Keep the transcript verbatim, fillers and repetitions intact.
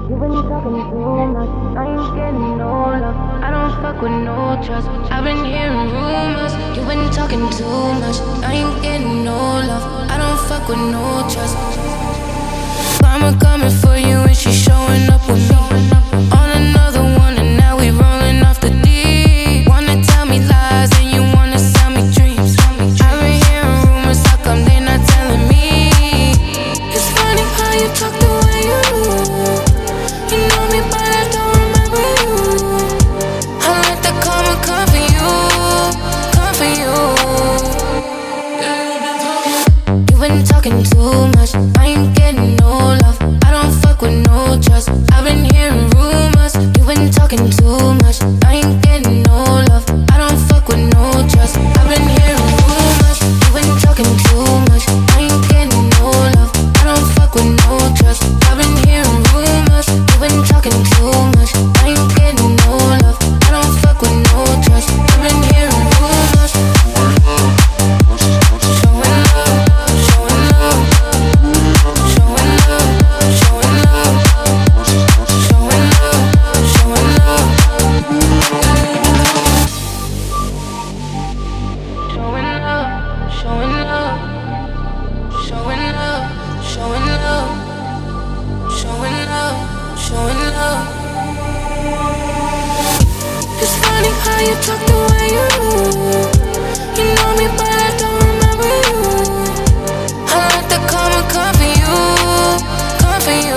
You been talking too much, I ain't getting no love. I don't fuck with no trust. I've been hearing rumors. You been talking too much, I ain't getting no love. I don't fuck with no trust. Mama coming for you and she showing up with me on another one, and now we rolling off the deep. Wanna tell me lies and you wanna sell me dreams. I've been hearing rumors, how come they not telling me? It's funny how you talk the way you do. You know me but I don't remember you. I let the karma come for you, come for you. You been talking too much, I ain't getting no love. I don't fuck with no trust. I've been hearing rumors. You been talking too much, I ain't getting no love. I don't fuck with no trust. I've been hearing rumors. You been talking too much, I ain't getting no love. I don't fuck with no trust. I've been hearing rumors. You been talking too much, I ain't getting no love. I don't fuck with no trust. I've been hearing rumors. Showing love, showing love, showing love, showing love, showing love, showing love, showing love, showing love, showing love, showing love, showing love, showing love. It's funny how you talk the way you do. You know me but I don't remember you. I let the karma come for you, come for you.